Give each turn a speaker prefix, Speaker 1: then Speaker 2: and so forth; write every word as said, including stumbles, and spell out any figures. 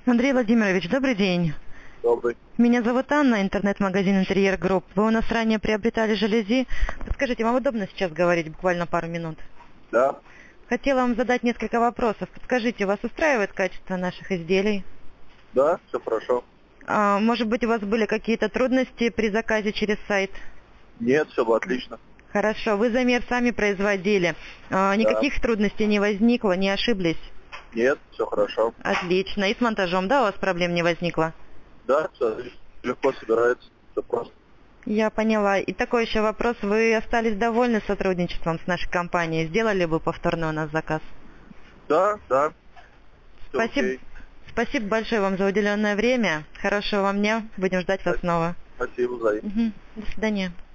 Speaker 1: Андрей Владимирович, добрый день.
Speaker 2: Добрый.
Speaker 1: Меня зовут Анна, интернет-магазин «Интерьер Групп». Вы у нас ранее приобретали жалюзи. Подскажите, вам удобно сейчас говорить буквально пару минут?
Speaker 2: Да.
Speaker 1: Хотела вам задать несколько вопросов. Подскажите, вас устраивает качество наших изделий?
Speaker 2: Да, все хорошо.
Speaker 1: А, может быть, у вас были какие-то трудности при заказе через сайт?
Speaker 2: Нет, все было отлично.
Speaker 1: Хорошо. Вы замер сами производили. А, никаких
Speaker 2: Да.
Speaker 1: трудностей не возникло, не ошиблись?
Speaker 2: Нет, все хорошо.
Speaker 1: Отлично. И с монтажом, да, у вас проблем не возникло?
Speaker 2: Да, все легко собирается, все просто.
Speaker 1: Я поняла. И такой еще вопрос. Вы остались довольны сотрудничеством с нашей компанией? Сделали бы повторный у нас заказ?
Speaker 2: Да, да. Всё
Speaker 1: Спасибо.
Speaker 2: окей.
Speaker 1: Спасибо большое вам за уделенное время. Хорошего вам дня. Будем ждать вас снова.
Speaker 2: Спасибо, взаимно.
Speaker 1: Мгм. До свидания.